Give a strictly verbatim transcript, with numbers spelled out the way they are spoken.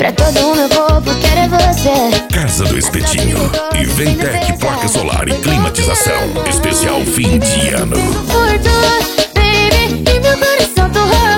pra todo o meu corpo, quero é você. Casa do Espetinho e Ventec Placa Solar e Climatização. Especial fim de ano. Por tu, baby, e meu coração tu